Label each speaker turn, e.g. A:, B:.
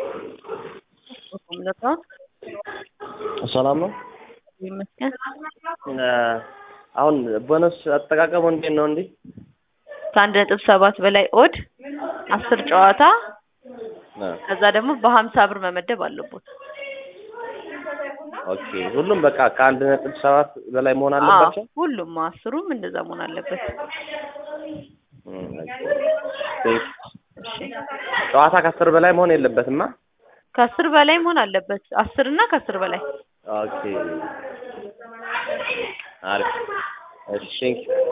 A: ለታው
B: ሰላም ነው
A: ይመስገን።
B: አሁን ቦነስ አጠቃቀሙ እንዴት ነው እንዴ?
A: ከ1.7 በላይ ኦድ 10 ጨዋታ ከዛ ደግሞ በ50 ብር መመደብ አለበት።
B: ኦኬ ሁሉም በቃ ከ1.7 በላይ መሆን አለባቸው?
A: ሁሉም 10ም እንደዛ መሆን አለበት። እሺ
B: ጨዋታ ከ10 በላይ መሆን የለበትማ?
A: ከ10 በላይ መሆን አለበት። 10 እና ከ10 በላይ።
B: ኦኬ አሪፍ። እሺ